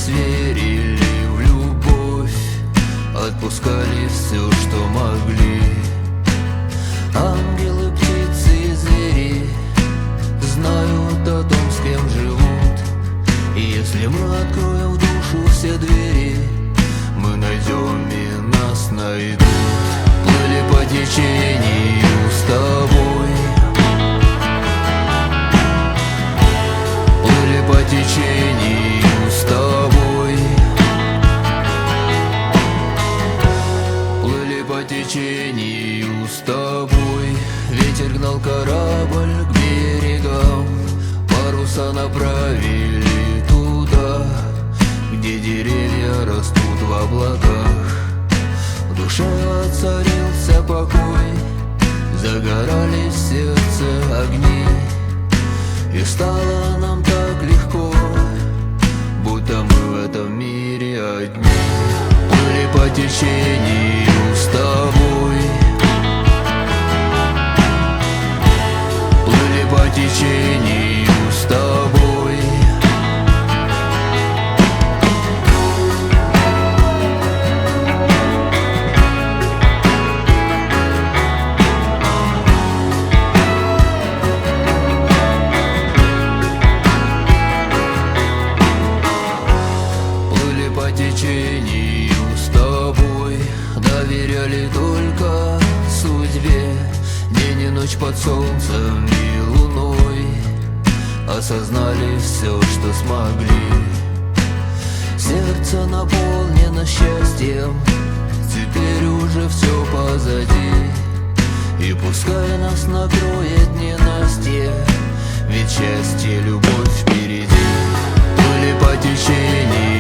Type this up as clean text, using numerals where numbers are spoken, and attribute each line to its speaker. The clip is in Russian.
Speaker 1: верили в любовь, отпускали все, что могли. Ангелы, птицы и звери знают о том, с кем живут. И если мы откроем в душу все двери, мы найдем и нас найдут. Плыли по течению с тобой, плыли по течению с тобой, плыли по течению с тобой. Ветер гнал корабль к берегам, паруса направили туда, где деревья растут в облаках. В душе воцарился покой, загорались в сердце огни, и стало нам так легко, будто мы в этом мире одни. Плыли по течению с тобой, плыли по течению с тобой, плыли по течению с тобой. Доверяли только судьбе, день и ночь под солнцем и луной. Осознали все, что смогли. Сердце наполнено счастьем, теперь уже все позади. И пускай нас накроет ненастье, ведь счастье, любовь впереди. Плыли по течению